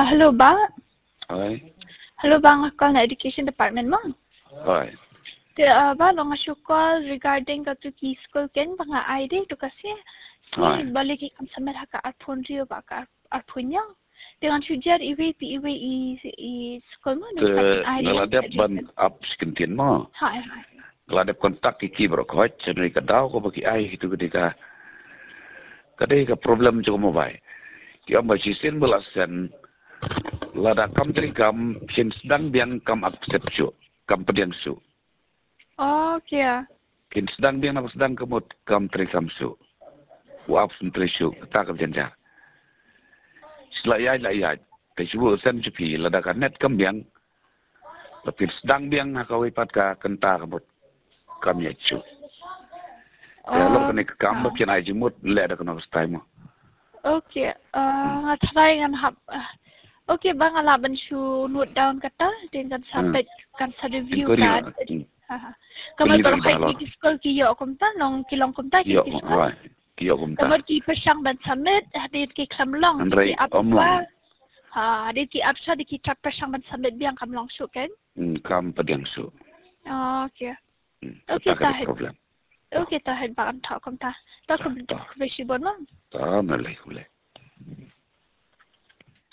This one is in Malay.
Hello ba? Oi. Hello ba nga call na education department mo? Oi. Ba lo nga call regarding ka to key school ken ba nga ID to kasi Oi. si balik ikam sa mer ka arpon rio ba ka arpunya. Dengan sujar iwe i school mo Ke ngeladap ban up sekentin mo. Hai. Ngeladap kontak iki brokot ceneri kadau ko bagi ai itu ketika kadai ka problem cukup mo bai. Ki am basisin belasan lada kam tri kam sin sedang biang kam accept su kam pediang su. Okay. Kin sedang biang apa sedang kemut kam tri kam su. Uap sentri su kita ka janjar. Selayai. Tersebut sen cepi lada ka net kam biang. Tapi sedang biang hakawi pat ka kenta kemut kam ya su. Kalau kena kam bakian ai jemut lada kena stai mo. Okay. Ngatry ngan hap. Okay, bang alaban su note down kata dengan sampai kan sa review kan. Kamu kalau kayak di school kiyo kumta nong kilong kumta kiyo kumta. Kamu di persang ban summit hadit ki kamlong di apa? Hadit ki absa di ki persang ban summit biang kamlong su kan? Kam pediang su. Okay. Okay tahan. Problem. Okay tahan bang tak kumta. Tak kumta kubesi bon mo. Tak malai.